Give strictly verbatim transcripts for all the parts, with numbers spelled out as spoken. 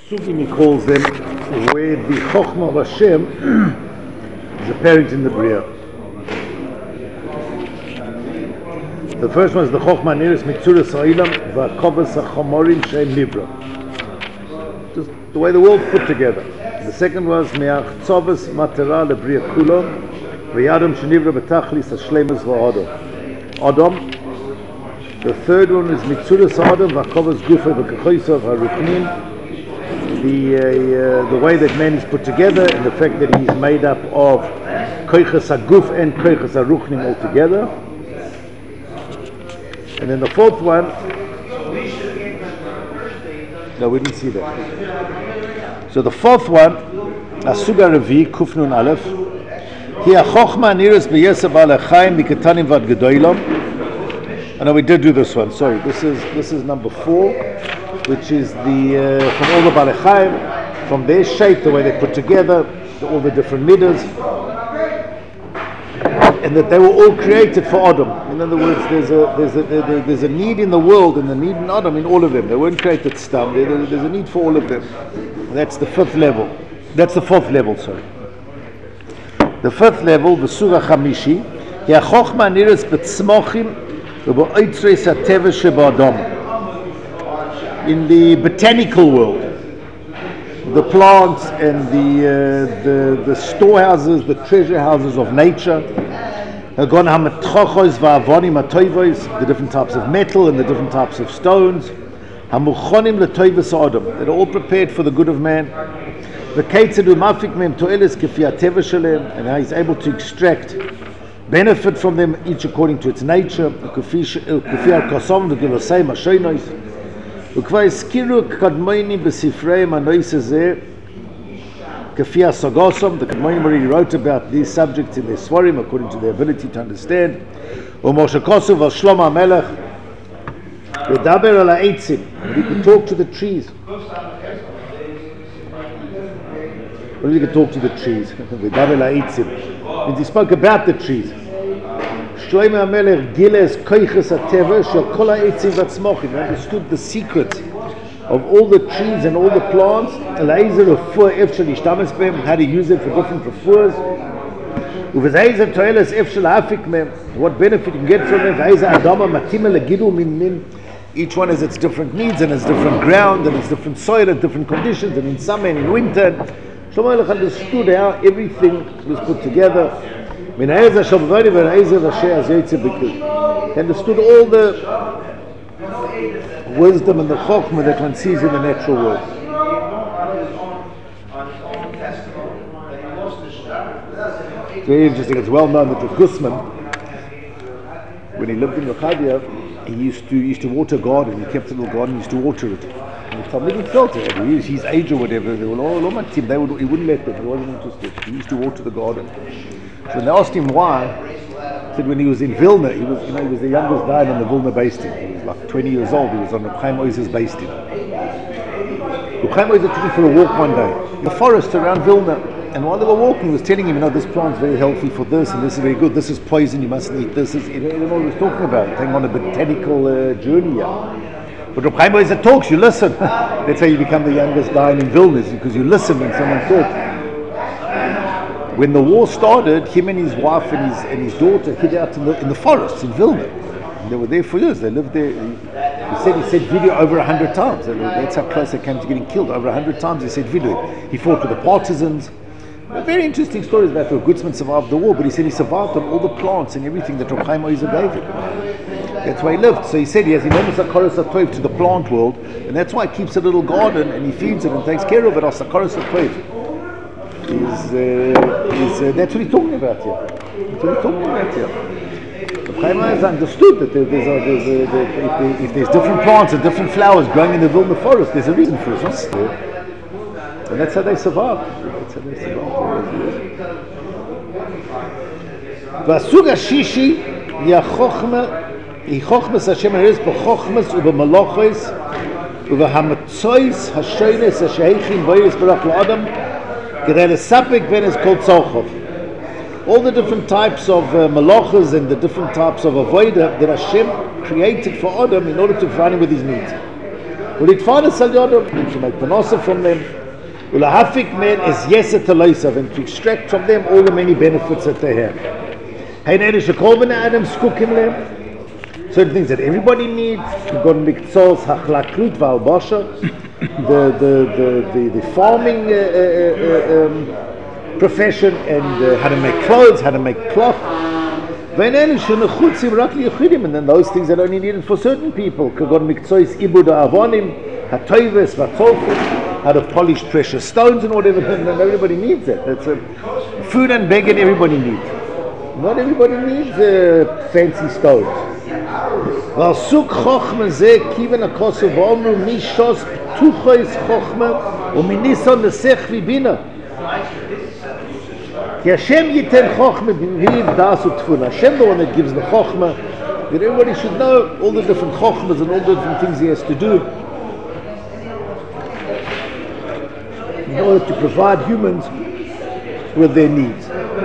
Sugim, he calls them, where the Chochmah of Hashem is apparent in the Bria. The first one is the Chochmah Neres Mitzuras Ha'ilam V'Akovas HaChomorim She'en Nivra. Just the way the world's put together. The second was Me'ach Tzovas Matera LeBria Kulo V'Yadam She'nivra B'Tachlis HaShlemus V'Adam. Adam. The third one is Mitzuras Ha'adam V'Akovas Gufa V'Kechoisav HaRuknin. The uh, uh, the way that man is put together, and the fact that he is made up of koiches haguf and koiches haruchnim all together. And then the fourth one, no, we didn't see that. So the fourth one, Asuga Revi Kufnun Aleph, Hi Chochma Niras B'Yesef Alechaim Miketanim Vad Gedoylom. I know we did do this one. Sorry, this is this is number four, which is the uh, from all the Balechaim, from their shape, the way they put together, all the different midas, and that they were all created for Adam. In other words, there's a there's a there's a need in the world and a need in Adam, in all of them. They weren't created stum. There's a need for all of them. That's the fifth level. That's the fourth level. Sorry. The fifth level, the Surah Chamishi, Hi Chochma Niras B'Tzmochim V'Ba'otzreis HaTeva Sheba'Adam. In the botanical world, the plants and the uh, the the storehouses, the treasure houses of nature, the different types of metal and the different types of stones, that are all prepared for the good of man. And how he's able to extract benefit from them, each according to its nature. וכבר הזכירו קדמונים בספריהם הנויס הזה כפי הסוגוסום. The Kadmonim already wrote about these subjects in their Svarim according to their ability to understand. ומשה כוסוב על שלמה המלך ודבר על העצים, he could talk to the trees. What he could talk to the trees? ודבר על העצים means he spoke about the trees. Shlomo HaMelech giles koiches hateva shel kol ha'etzim v'atzmochim. He understood the secret of all the trees and all the plants. Eleizer refuah ef shel yishtames behem, how to use it for different refuahs. Uv'zeizer toeles ef shel hafik mehem, what benefit you can get from them. V'eizer adama matima legidul min min. Each one has its different needs and its different ground and its different soil and different conditions, and in summer and in winter. Shlomo HaMelech understood how everything was put together. He understood all the wisdom and the chokhmah that one sees in the natural world. It's very interesting. It's well known that the Gusman, when he lived in Yochadia, he used to he used to water a garden. He kept a little garden. He used to water it. And the Talmidim felt it. He was his age or whatever. They were all on team. They would he wouldn't let them. He wasn't interested. He used to water the garden. So when they asked him why, he said when he was in Vilna, he was, you know, he was the youngest guy in the Vilna Beis Din. He was like twenty years old. He was on the Chaim Oizer's Beis Din. The Chaim Oizer took him for a walk one day in the forest around Vilna, and while they were walking, he was telling him, you know, this plant's very healthy for this, and this is very good. This is poison. You mustn't eat this. This you know, you know what he was talking about. Taking on a botanical uh, journey here. But Reb Chaim Oizer talks, you listen. That's how you become the youngest guy in Vilna, because you listen when someone talks. When the war started, him and his wife and his and his daughter hid out in the in the forests in Vilna. And they were there for years. They lived there. He, he said he said video over a hundred times. That's how close they came to getting killed. Over a hundred times he said video. He fought with the partisans. Very interesting stories about how Gutzman survived the war. But he said he survived on all the plants and everything that Reb Chaim Oizer gave him. That's why he lived. So he said he has enormous hakaras hatoiv to the plant world, and that's why he keeps a little garden and he feeds it and takes care of it. As hakaras hatoiv. Is, uh, is, uh, that's what he's talking about here. That's what he's talking about here. The Chaim has understood that there, there's a, there's a, there, if, there, if there's different plants and different flowers growing in the Vilna forest, there's a reason for it. Huh? And that's how they survive. That's how they survive. והסוג השישי היא החוכמה, היא חוכמס השם הרס בחוכמס ובמלוכס ובהמצויס השוינס השייכים בוירס ברח לאדם. All the different types of uh, malachas and the different types of avodah that Hashem created for Adam in order to provide him with his needs. ולהתפרנס על יודם, and to make panosa from them, ולהפיק מהם as yeset taloisav, and to extract from them all the many benefits that they have. Hein אלה שכל בני אדם זקוקים להם, certain things that everybody needs, כגון מקצועות החקלאות וההלבשה, the, the, the, the, the farming uh, uh, um, profession, and uh, how to make clothes, how to make cloth. ואין אלה שנחוצים רק ליחידים, and then those things that are only needed for certain people, כגון מקצועות עיבוד האבנים, הטויבס והצולפים, how to polish precious stones and whatever, and everybody needs it. That's a, food and begging everybody needs. Not everybody needs uh, fancy stones. ועל סוג חוכמה זה כיוון הכוסו ואומרו מי שוס פתוחויס חוכמה ומניסון נסך ובינה. כי השם ייתן חוכמה בריב דאס ותפונה. Hashem the one that gives the chokmah, that everybody should know all the different chokmas and all the different things he has to do in order to provide humans with their needs.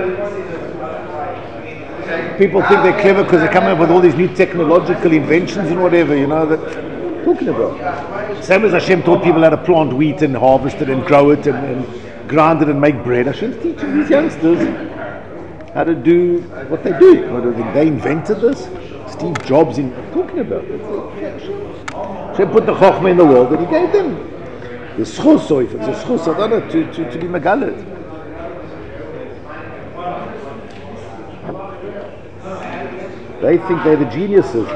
People think they're clever because they come up with all these new technological inventions and whatever, you know, that talking about. Same as Hashem taught people how to plant wheat and harvest it and grow it and, and grind it and make bread. Hashem's teaching these youngsters how to do what they do. What do they think? They invented this? Steve Jobs in talking about it. Hashem put the chokhmah in the world that he gave them. The schus, or if it's a schus, I don't know, to, to, to be megaled. They think they're the geniuses.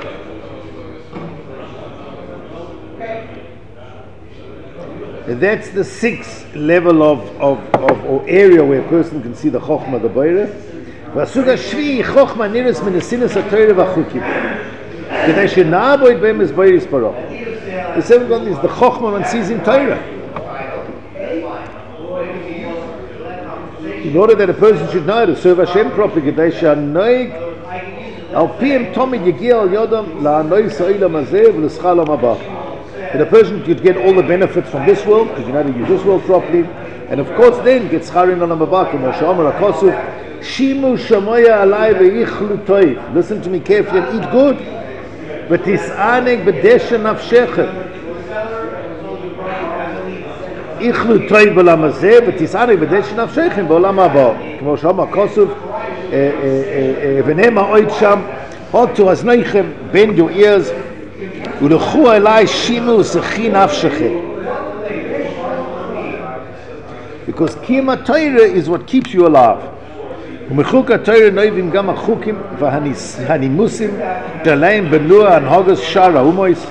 And that's the sixth level of, of, of or area where a person can see the chokhmah, the boire. והסוג השביעי, חוכמה נרס מן הסינס התורה והחוקים. כדי שנעבוד בהם es boire יספרו. The seventh one is the chokhmah one sees in Torah. In order that a person should know how to serve Hashem properly, כדי שהנוהג על פיהם תמיד יגיע על יודם להנויס העולם הזה ולשכר העולם הבא. That a person could get all the benefits from this world, because you know how to use this world properly, and of course then get schar in העולם הבא, כמו שאומר הכוסוף, שימו שמויה עליי ואיכלו טוב. Listen to me carefully and eat good. ותסענג בדשא נפשכם. איכלו טוב בעולם הזה, ותסענג בדשא נפשכם בעולם הבא. כמו שאומר הכוסוף, ונאמר עוד שם, hold to אזניכם, bend your ears, ולכו אליי שימו ושכי נפשכם. Because קיום התורה is what keeps you alive. ומחוק התורה נויבים גם החוקים והנימוסים שלהם בנוע הנהגס שאר האומות.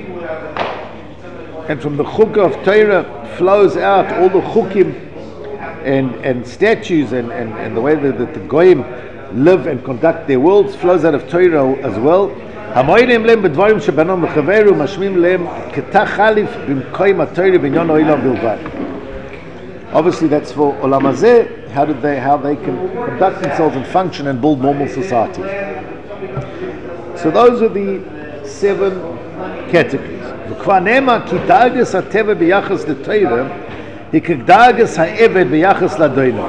And from the chuk of Torah flows out all the chukim and, and statues and, and, and the way that, that the goyim live and conduct their worlds flows out of Torah as well. המוירים להם בדברים שבנם וחברו משמיעים להם כתח חליף במקום התורה בעניין העולם בלבד. Obviously that's for Olam Hazeh, how did they, how they can conduct themselves and function and build normal society. So those are the seven categories. וכבר נאמר כי דאגס הטבע ביחס לתורה היא כדאגס העבד ביחס לאדונו.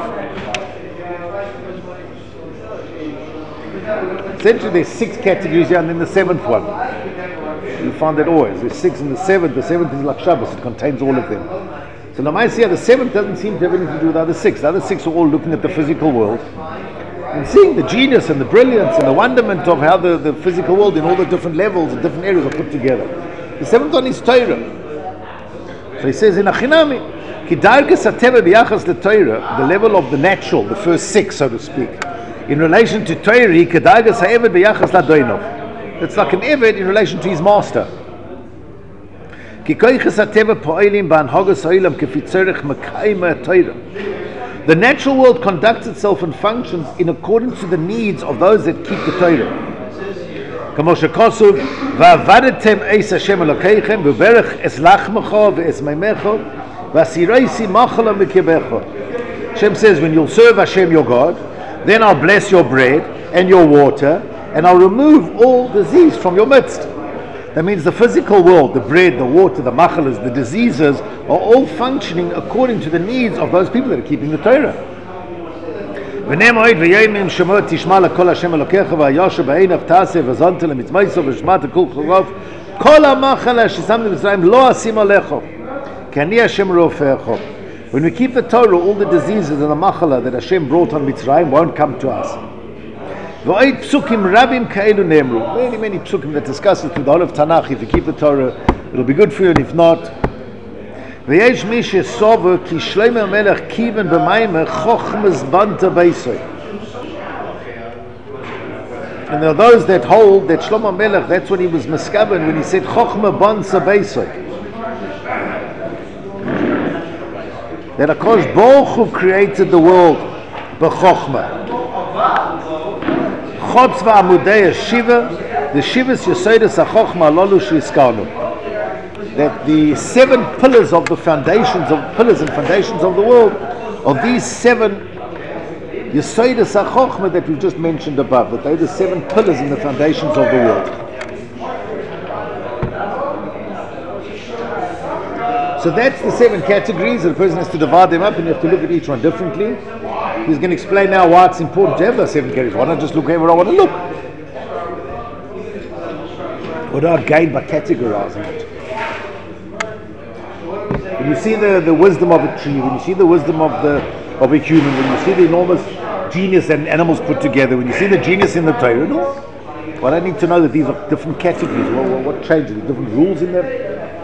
Essentially there's six categories here and then the seventh one. You find that always. There's six and the seventh. The seventh is like Shabbos. It contains all of them. So Lamaisia, the seventh doesn't seem to have anything to do with the other six. The other six are all looking at the physical world and seeing the genius and the brilliance and the wonderment of how the, the physical world in all the different levels and different areas are put together. The seventh one is Torah. So he says in Achinami, Ki dargas hateva biyachas leTorah, the level of the natural, the first six, so to speak, in relation to Torah, Ki dargas ha'eved biyachas ladoinov. It's like an eved in relation to his master. The natural world conducts itself and functions in accordance to the needs of those that keep the Torah. כמו שכתוב, ועבדתם עץ השם אלוקיכם, וברך את לחמך ואת מימיך, ועשירייסי מחלה מקרבך. Hashem says, when you'll serve Hashem your God, then I'll bless your bread and your water, and I'll remove all disease from your midst. That means the physical world, the bread, the water, the machalas, the diseases, are all functioning according to the needs of those people that are keeping the Torah. ונאמר עוד וימים שמות תשמע לכל השם אלוקיך והיושר בעיניו תעשה וזנת למצמייסו ושמעת כל חרוב Kol ha'machal shesamti b'Mitzrayim lo asim alecho, ki ani Hashem rofecho. When we keep the Torah, all the diseases and the machala that Hashem brought on Mitzrayim won't come to us. V'oid psukim rabim ka'elu ne'emru. Many, many psukim that discuss it through the whole of Tanakh. If you keep the Torah, it'll be good for you, and if not, v'yesh mi shesover ki Shlomo Melech kiven b'maymer chochmas banta beisoy. And there are those that hold that Shlomo Melech, that's when he was miskaben, when he said chochma banta beisoy. That HaKadosh Baruch Hu created the world b'chochma. Chotz v'amudei shiva, the shivas yesodus ha'chochma lolu she'izkarnu. That the seven pillars of the foundations of pillars and foundations of the world, of these seven yesodus ha'chochma that we've just mentioned above, that they're the seven pillars in the foundations of the world. So that's the seven categories, and the person has to divide them up, and you have to look at each one differently. He's going to explain now why it's important to have those seven categories. Why not just look wherever I want to look? What do I gain by categorizing it? When you see the, the wisdom of a tree, when you see the wisdom of the of a human, when you see the enormous genius that animals put together, when you see the genius in the Torah, no? Well, I need to know that these are different categories. What, what, what changes? Different rules in them?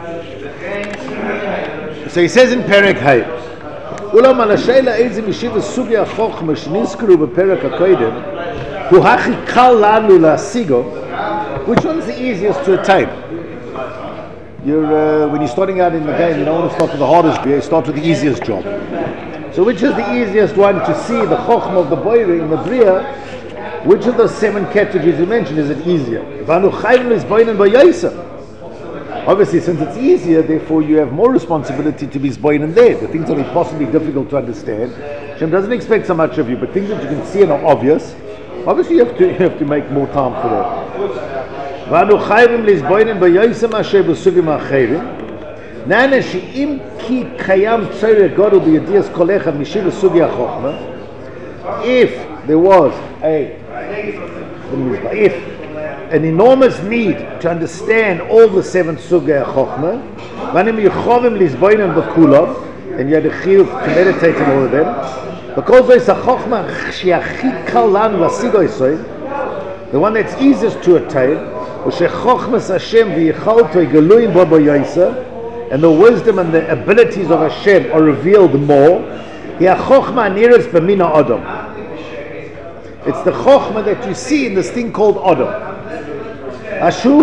So he says in Perek Hay, Ulam al Hasheila Eizim Yeshiva Sugi HaChochma Shnizkru b'Perek HaKoidem Hu Hachi Kal Lanu La'asigo. Which one is the easiest to attain? You're uh, when you're starting out in the game, you don't want to start with the hardest job. You start with the easiest job. So which is the easiest one to see the Chochma of the Boire in the Bria? Which of those seven categories you mentioned is it easier? Vanu Chayim is Boinen B'Yaisa. Obviously, since it's easier, therefore you have more responsibility to be zboinen there. The things that are possibly difficult to understand, Hashem doesn't expect so much of you, but things that you can see and are obvious, obviously you have to, you have to make more time for that. V'anu chayvim lizboinen b'yoysem asher b'sugim acherim. Nana she'im ki kayam tzoreh godol b'yedias kol echad mishiv v'sugi ha'chochma. If there was a, if an enormous need to understand all the seven sugei chochma, vanim yichovim lizboinen b'kulav, and you had a chiyuv to meditate on all of them. Because there's a chochma she'achi kal lanu lasigo yisoy, the one that's easiest to attain, u'shechochmas Hashem v'yichalto yigaluim bo b'yoysa, and the wisdom and the abilities of Hashem are revealed more. Hi chochma aniras b'mina adam. It's the chochma that you see in this thing called adam. He's a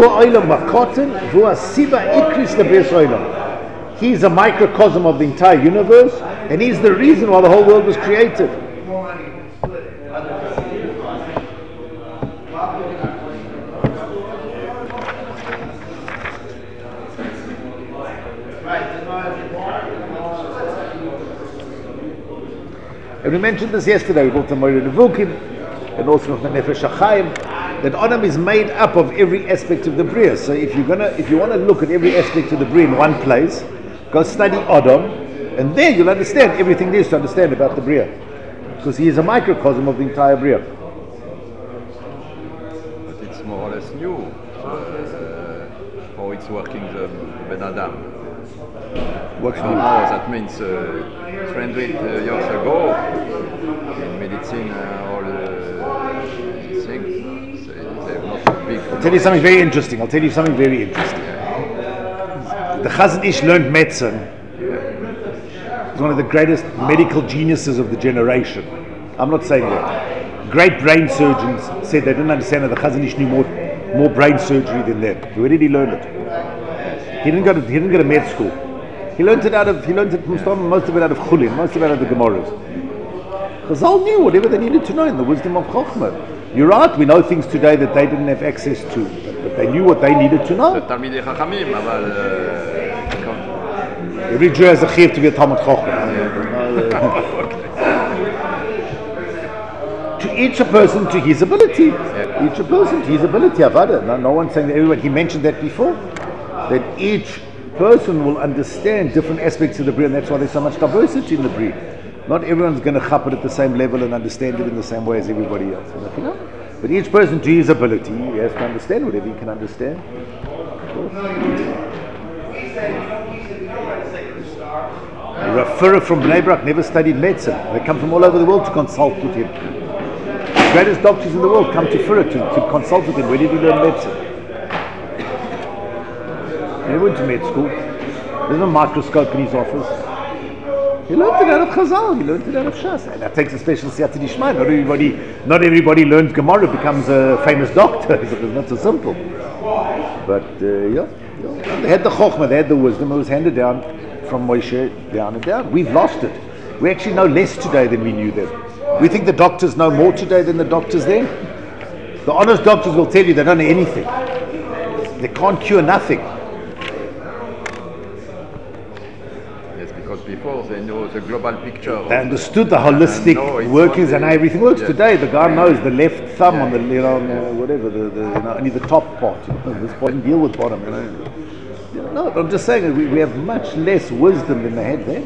microcosm of the entire universe, and he's the reason why the whole world was created. And we mentioned this yesterday. We brought the Moira Nevukim and also the Nefesh HaChaim, that Adam is made up of every aspect of the Bria. So if you're gonna, if you want to look at every aspect of the Bria in one place, go study Adam, and there you'll understand everything there is to understand about the Bria, because he is a microcosm of the entire Bria. But it's more or less new uh, how it's working the Ben Adam. What's I don't new? know, that means uh, three hundred years ago in medicine, uh, all the things. I'll tell you something very interesting. I'll tell you something very interesting. The Chazon Ish learned medicine. He's one of the greatest medical geniuses of the generation. I'm not saying that. Great brain surgeons said they didn't understand that the Chazon Ish knew more, more brain surgery than them. Where did he learn it? He didn't go to, he didn't go to med school. He learned it out of, he learned it from most of it out of Chulin, most of it out of the Gemaras. Chazal knew whatever they needed to know in the wisdom of Chochmah. You're right, we know things today that they didn't have access to, but they knew what they needed to know. Every Jew has a chiyuv to be a Talmud Chacham. To each a person to his ability. Each a person to his ability. Avada. No, no one's saying that everyone, he mentioned that before, that each person will understand different aspects of the Bria, and that's why there's so much diversity in the Bria. Not everyone's going to chap it at the same level and understand it in the same way as everybody else. You know? But each person to his ability, he has to understand whatever he can understand. Rafura from Bnei Brak never studied medicine. They come from all over the world to consult with him. The greatest doctors in the world come to Fura to, to consult with him. Where did he learn medicine? He never went to med school. There's no microscope in his office. He learned it out of Chazal. He learned it out of Shas. And that takes a special siyata dishmai. Not everybody, not everybody learns Gemara, becomes a famous doctor. It's not so simple. But uh, yeah, yeah, they had the chokhmah, they had the wisdom. It was handed down from Moshe down and down. We've lost it. We actually know less today than we knew then. We think the doctors know more today than the doctors then. The honest doctors will tell you they don't know anything. They can't cure nothing. Yes, because before they know the global picture. They understood the holistic and workings and how everything works. Yes. Today the guy knows the left thumb yeah. on the, you know, on the whatever, the, the, you know, only the top part. You know, this part doesn't deal with bottom. You know. No, I'm just saying we, we have much less wisdom than they had then.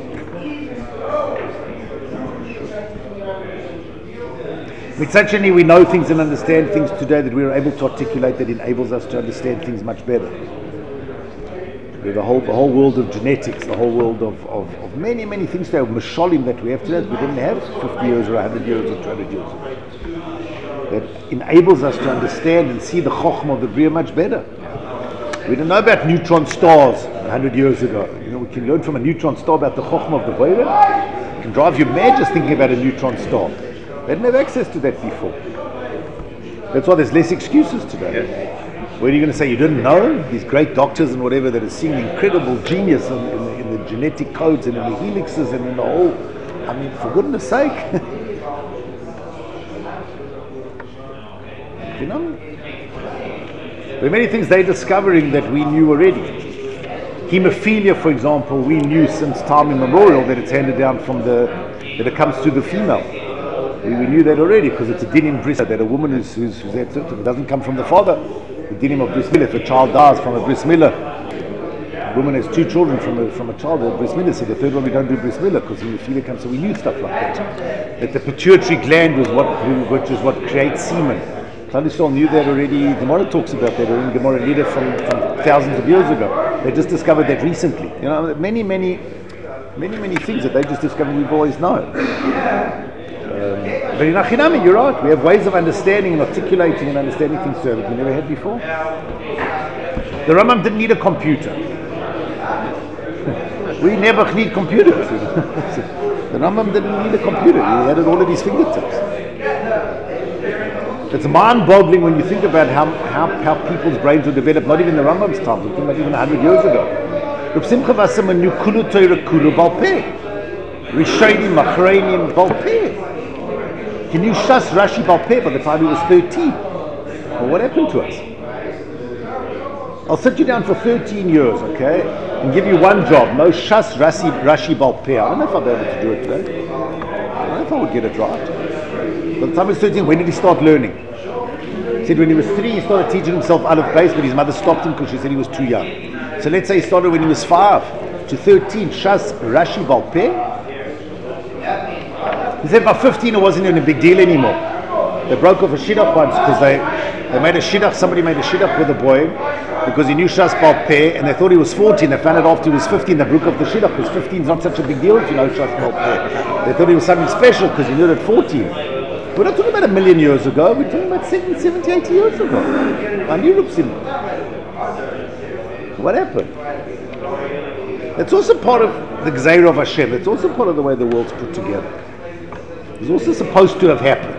With such a we know things and understand things today that we are able to articulate that enables us to understand things much better. We have the whole, the whole world of genetics, the whole world of, of, of many, many things today, of mashalim that we have today that we didn't have fifty years or one hundred years or two hundred years ago. That enables us to understand and see the chokhmah of the Bria much better. We didn't know about neutron stars one hundred years ago. You know, we can learn from a neutron star about the chokhmah of the Vayra. It can drive you mad just thinking about a neutron star. They didn't have access to that before. That's why there's less excuses today. Yeah. Where are you going to say you didn't know? These great doctors and whatever that are seeing incredible genius in, in, the, in the genetic codes and in the helixes and in the whole. I mean, for goodness sake. You know? There are many things they're discovering that we knew already. Hemophilia, for example, we knew since time immemorial that it's handed down from the, that it comes to the female. We, we knew that already because it's a din in bris, that a woman who's, who's, who's had symptoms, it doesn't come from the father. The dinim of bris milah, if a child dies from a bris milah, a woman has two children from a, from a child of bris milah, so the third one we don't do bris milah because hemophilia comes, so we knew stuff like that. That the pituitary gland was what, which is what creates semen. Klandisol knew that already. Gemara talks about that in Gemara Lida from, from thousands of years ago. They just discovered that recently. You know, many, many, many, many things that they just discovered we've always known. Um, but in Achinami, you're right. We have ways of understanding and articulating and understanding things that we never had before. The Rambam didn't need a computer. We never need computers. The Rambam didn't need a computer. He had it all at his fingertips. It's mind-boggling when you think about how, how, how people's brains were developed, not even the Rambam's time, we're talking about even one hundred years ago. Reb Simcha Vassam knew Kulu Torah Kulu Bal Peh. Rishonim, Achronim, Bal Peh. He knew Shas Rashi Bal Peh by the time he was thirteen. Well, what happened to us? I'll sit you down for thirteen years, okay, and give you one job. No Shas Rashi, Rashi Bal Peh. I don't know if I'll be able to do it today. I don't know if I would get it right. By the time he was thirteen, when did he start learning? He said when he was three, he started teaching himself out of base, but his mother stopped him because she said he was too young. So let's say he started when he was five to thirteen. Shas Rashi Bal Peh. He said by fifteen it wasn't even a big deal anymore. They broke off a shidduch once because they, they made a shidduch, somebody made a shidduch with a boy because he knew Shas Bal Peh and they thought he was fourteen. They found out after he was fifteen, they broke off the shidduch because fifteen is not such a big deal if you know Shas Bal Peh. They thought he was something special because he knew it at fourteen. We're not talking about a million years ago, we're talking about seventy, eighty years ago. I knew Reb Simcha. What happened? It's also part of the Gzeira of Hashem. It's also part of the way the world's put together. It's also supposed to have happened.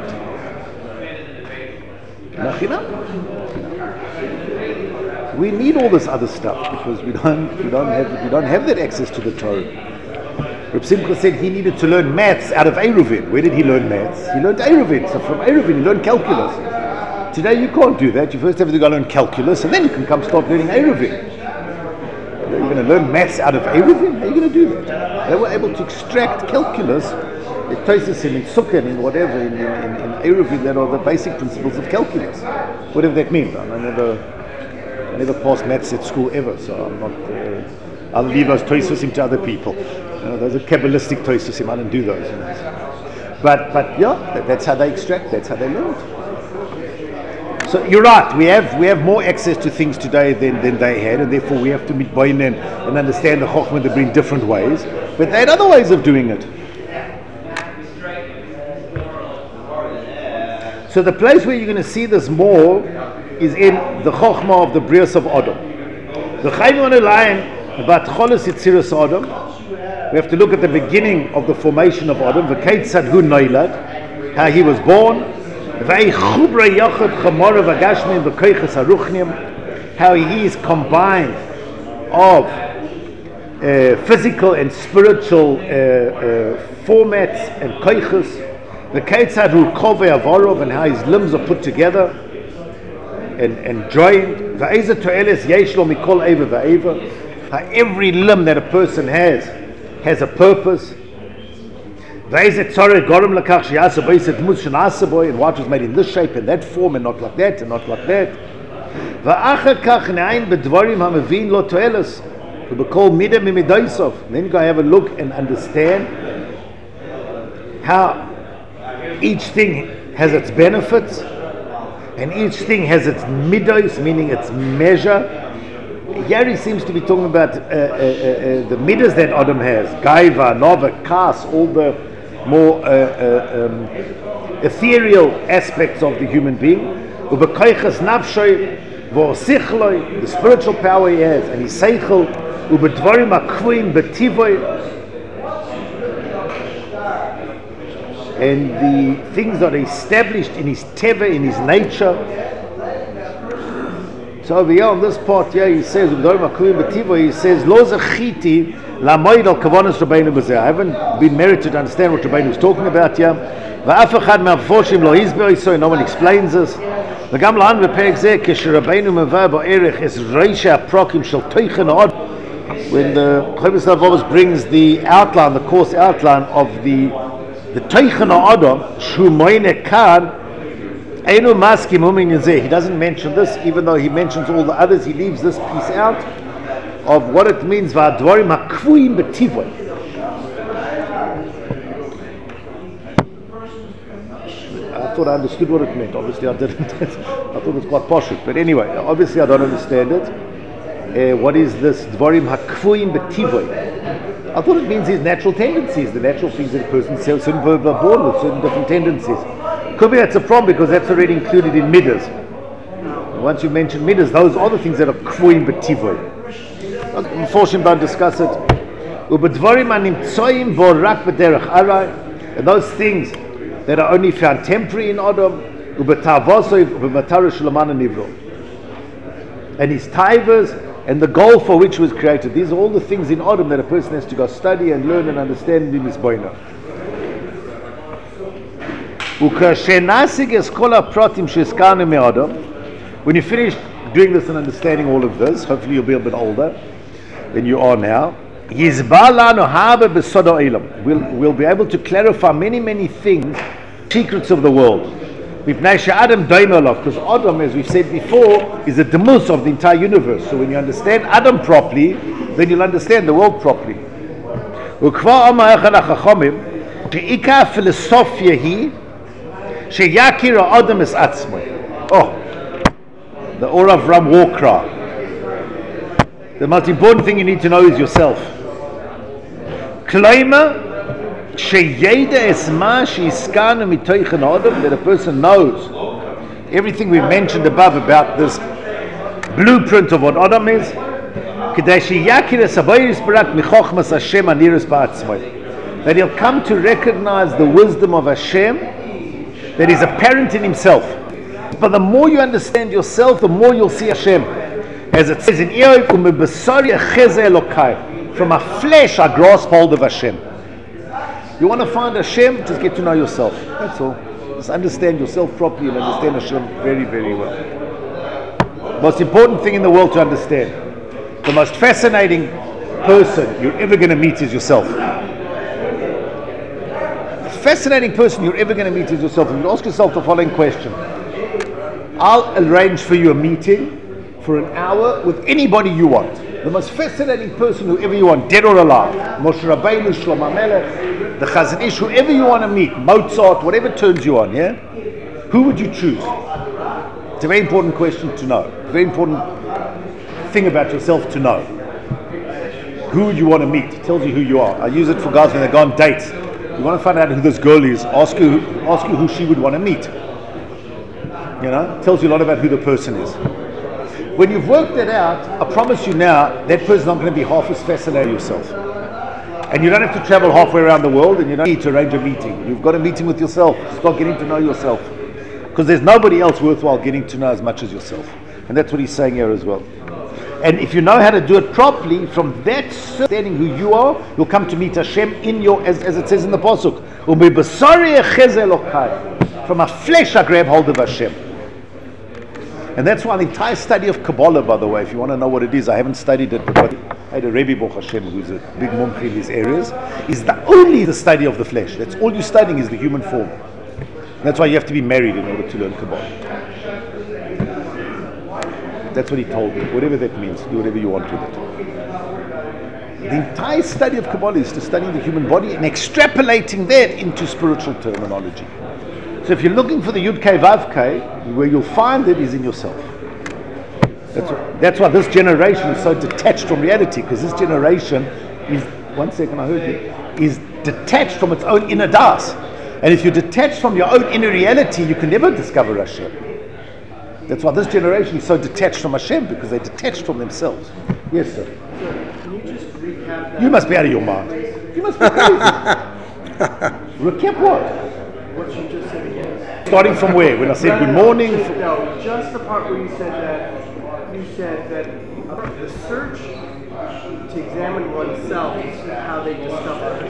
We need all this other stuff because we don't, we don't have, we don't have that access to the Torah. Reb Simcha said he needed to learn maths out of Eruvin. Where did he learn maths? He learned Eruvin. So from Eruvin he learned calculus. Today you can't do that. You first have to go learn calculus and then you can come start learning Eruvin. You're going to learn maths out of Eruvin? How are you going to do that? They were able to extract calculus, it traces him in Sukkah and in whatever, in, in, in Eruvin, that are the basic principles of calculus. Whatever that means. I never, I never passed maths at school ever, so I'm not... Uh, I'll leave those toisosim to other people. You know, those are Kabbalistic toisosim. I don't do those. You know. But, but yeah, that, that's how they extract. That's how they learn. So you're right. We have we have more access to things today than, than they had, and therefore we have to meet Bain and, and understand the Chokhmah that in different ways. But they had other ways of doing it. So the place where you're going to see this more is in the Chokhmah of the Brias of Adam. The Chaim on a line about Cholos Yetziras Adam. We have to look at the beginning of the formation of Adam. V'keitzad hu noilad, how he was born. How he is combined of uh, physical and spiritual uh, uh, formats and koiches. The Keitzad Kove Avorov, and how his limbs are put together and, and joined. How every limb that a person has has a purpose. And what was made in this shape and that form and not like that and not like that. Then you go have a look and understand how each thing has its benefits and each thing has its midos, meaning its measure. Here he seems to be talking about uh, uh, uh, uh, the midas that Adam has, gaiva, nova, kas, all the more uh, uh, um, ethereal aspects of the human being. Ubekaychas nafshay v'osichloi, the spiritual power he has, and his seichel, ubedvarim akvuim betivoy, and the things that are established in his teva, in his nature. So over here on this part here, he says, he says, Lo zechiti lamoid al kavanas Rabbeinu b'zeh. I haven't been merited to understand what Rabbeinu is talking about here. V'af echad me'afoshim lo hizboi, so no one explains this. V'gam la'an v'perek zeh, keshe Rabbeinu mevah ba'erech es reisha prokim shel toichen od. When the Chavis Lavovas brings the outline, the course outline of the the toichen odom, shu moine kan, he doesn't mention this, even though he mentions all the others. He leaves this piece out of what it means. I thought I understood what it meant. Obviously I didn't. I thought it was quite posh. But anyway, obviously I don't understand it. Uh, what is this dvarim hakfuim betivoy? I thought it means his natural tendencies, the natural things that a person says, certain verbs are born with, certain different tendencies. Could be that's a problem because that's already included in midas. Once you mention midas, those are the things that are kvuim b'tivoy. Unfortunately, I'll discuss it. And those things that are only found temporary in Adam, and his taivas, and the goal for which was created. These are all the things in Adam that a person has to go study and learn and understand in his boina. When you finish doing this and understanding all of this, hopefully you'll be a bit older than you are now. We'll, we'll be able to clarify many, many things, secrets of the world. Because Adam, as we've said before, is the demus of the entire universe. So when you understand Adam properly, then you'll understand the world properly. Oh, the Or of Ram war cry. The most important thing you need to know is yourself. That a person knows everything we've mentioned above about this blueprint of what Adam is. That he'll come to recognize the wisdom of Hashem that is apparent in himself. But the more you understand yourself, the more you'll see Hashem. As it says in Eov, from my flesh I grasp hold of Hashem. You want to find Hashem, just get to know yourself. That's all. Just understand yourself properly and understand Hashem very, very well. Most important thing in the world to understand. The most fascinating person you're ever going to meet is yourself. The fascinating person you're ever going to meet is yourself. And you ask yourself the following question. I'll arrange for you a meeting for an hour with anybody you want. The most fascinating person whoever you want, dead or alive. Moshe Rabbeinu, Shlomo Melech, the Chazon Ish, whoever you want to meet, Mozart, whatever turns you on, yeah? Who would you choose? It's a very important question to know. A very important thing about yourself to know. Who you want to meet. It tells you who you are. I use it for guys when they go on dates. You want to find out who this girl is, ask her, ask her who she would want to meet. You know, it tells you a lot about who the person is. When you've worked it out, I promise you now, that person's not going to be half as fascinated as yourself. And you don't have to travel halfway around the world, and you don't need to arrange a meeting. You've got a meeting with yourself. Start getting to know yourself. Because there's nobody else worthwhile getting to know as much as yourself. And that's what he's saying here as well. And if you know how to do it properly, from that understanding who you are, you'll come to meet Hashem in your, as, as it says in the Pasuk, from a flesh I grab hold of Hashem. And that's why the entire study of Kabbalah, by the way, if you want to know what it is, I haven't studied it, but I had a Rebbe Baruch Hashem, who's a big mumch in these areas, is the only the study of the flesh. That's all you're studying is the human form. And that's why you have to be married in order to learn Kabbalah. That's what he told me. Whatever that means, do whatever you want with it. The entire study of Kabbalah is to study the human body and extrapolating that into spiritual terminology. So if you're looking for the Yud Kei Vav Kei, where you'll find it is in yourself. That's, what, that's why this generation is so detached from reality, because this generation is, one second I heard you, is detached from its own inner das. And if you're detached from your own inner reality, you can never discover Hashem. That's why this generation is so detached from Hashem, because they're detached from themselves. Yes, sir. Sir, can you just recap that? You must be out of your mind. You must be crazy. Recap what? What you just said again. Starting from where? When I said good morning? No, just the part where you said that you said that the search to examine oneself is how they discover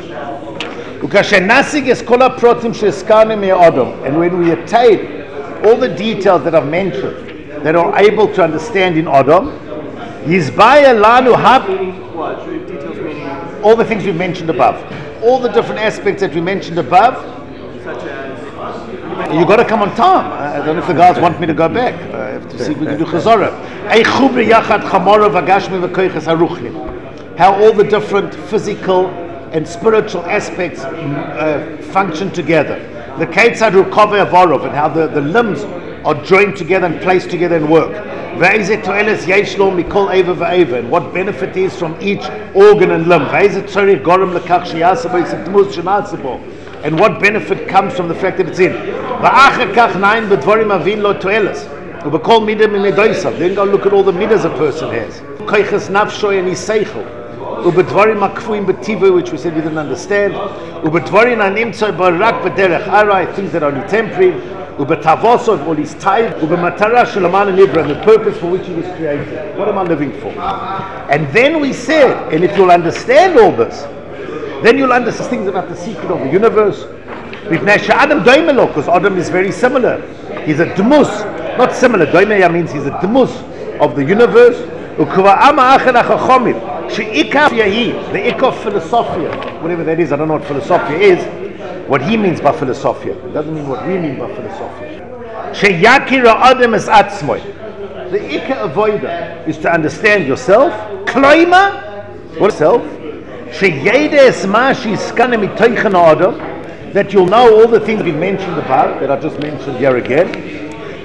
Hashem. And when we attain all the details that I've mentioned that are able to understand in Adam, Yizbaya lanu hab, what? Details meaning all the things we've mentioned above, all the different aspects that we mentioned above. such as You got to come on time. I don't know if the guys want me to go back. I have to see if we can do chazara. How all the different physical and spiritual aspects uh, function together. The Ketzad Rukav Avarov, and how the, the limbs are joined together and placed together and work. And what benefit is from each organ and limb. And what benefit comes from the fact that it's in. Then go look at all the midas a person has. Ubedvarim akfuim b'tivui, which we said we didn't understand. Ubedvarim animtzoi barak b'derech arai, things that are only temporary. Ubetavosov, all his time. Ubematara shelaman nibra, the purpose for which he was created. What am I living for? And then we said, and if you'll understand all this, then you'll understand things about the secret of the universe. Adam doimelo, because Adam is very similar. He's a dmus, not similar. Doimeya means he's a dmus of the universe. Ukva'ama achad achachomim. The ik of philosophia, whatever that is, I don't know what philosophia is, what he means by philosophia. It doesn't mean what we mean by philosophia. The ik avoida is to understand yourself. Kloima, what self? That you'll know all the things we mentioned above, that I just mentioned here again.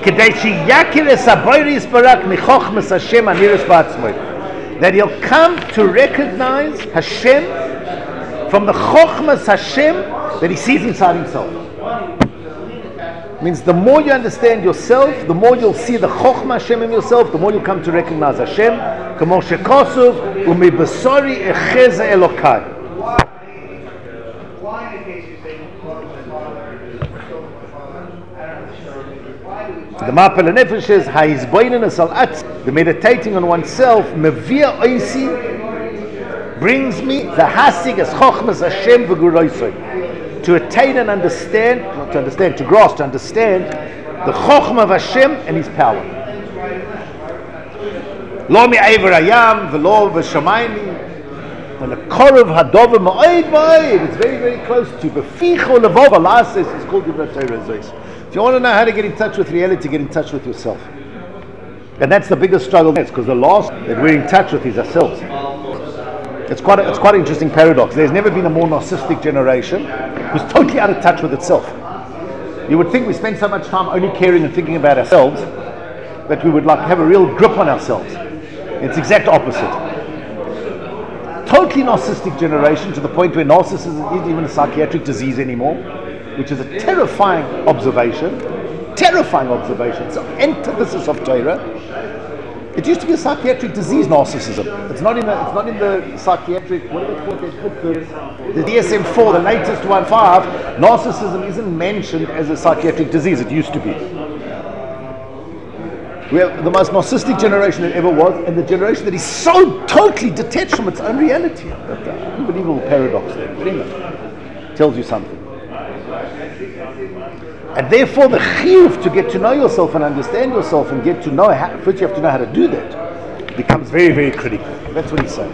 That he'll come to recognize Hashem from the Chochmas Hashem that he sees inside himself. Means the more you understand yourself, the more you'll see the Chochma Hashem in yourself, the more you'll come to recognize Hashem. Kamo shekosov umi besori echeze Elokai. The Mapel Nefesh is Ha'izboinenus al Atz. The meditating on oneself, Mevia Oisi, brings me the Hasig as Chochmas Hashem v'Guroisoi, to attain and understand, not to understand, to grasp, to understand the Chochma of Hashem and His power. Lo mi'aver hayam v'lo v'shamayim, when the Korov Hadova ma'oid ma'oid, it's very, very close to Beficho Levov Alasis, it's called Yivra Torah Zois. If you want to know how to get in touch with reality, get in touch with yourself. And that's the biggest struggle, because the last that we're in touch with is ourselves. It's quite a, it's quite an interesting paradox. There's never been a more narcissistic generation who's totally out of touch with itself. You would think we spend so much time only caring and thinking about ourselves, that we would like have a real grip on ourselves. It's the exact opposite. Totally narcissistic generation to the point where narcissism isn't even a psychiatric disease anymore, which is a terrifying observation. Terrifying observation. It's an antithesis of Torah. It used to be a psychiatric disease, narcissism. It's not in the, it's not in the psychiatric, what do they call it, the, the D S M four, the latest one five. Narcissism isn't mentioned as a psychiatric disease. It used to be. We have the most narcissistic generation that ever was, and the generation that is so totally detached from its own reality. That's an unbelievable paradox there. But anyway, tells you something. And therefore, the chiyuv to get to know yourself and understand yourself and get to know how, first you have to know how to do that, becomes very, very critical. That's what he's saying.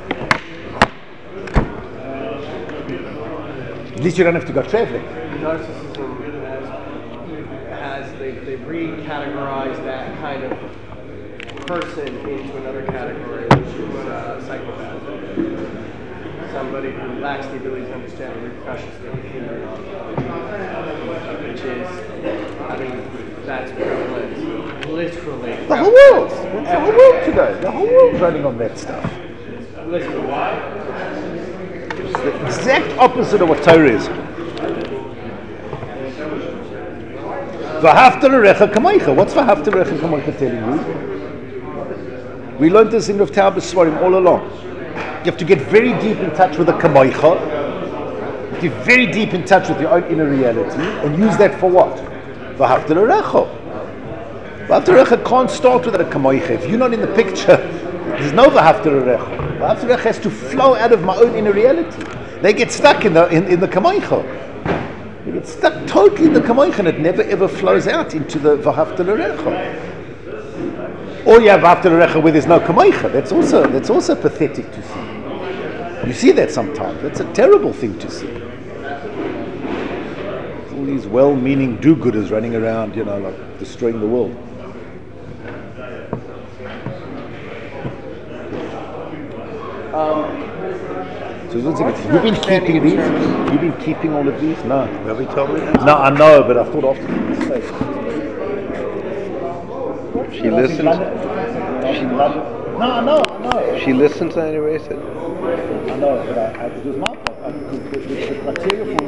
At least you don't have to go traveling. Narcissism has, has they, they recategorize that kind of person into another category, which is uh, psychopath. Somebody who lacks the ability to understand the repercussions of their behavior, which is, I mean, that's prevalent, literally. The whole world, the whole world today, the whole world's running on that stuff. Listen, why? It's the exact opposite of what Torah is. V'ahavta l'recha kamoicha. What's v'ahavta l'recha kamoicha telling you? We learned this in Rav Tauber Svarim all along. You have to get very deep in touch with the kamoicha. Get very deep in touch with your own inner reality and use that for what? V'ahavta l'recha. V'ahavta l'recha can't start without a kamoicha. If you're not in the picture, there's no v'ahavta l'recha. V'ahavta l'recha has to flow out of my own inner reality. They get stuck in the in, in the kamoicha. They get stuck totally in the kamoicha and it never ever flows out into the v'ahavta l'recha. Or you have v'ahavta l'recha where there's no kamoicha. That's also that's also pathetic to see. You see that sometimes. That's a terrible thing to see. All these well-meaning do-gooders running around, you know, like destroying the world. Um, So you've been keeping these? You've been keeping all of these? No. Have you told me? No, I know, but I thought after. She listened. She, no, I know, I know. She listened to any race. I know, but I, I, it was my fault. I, the, the, the criteria for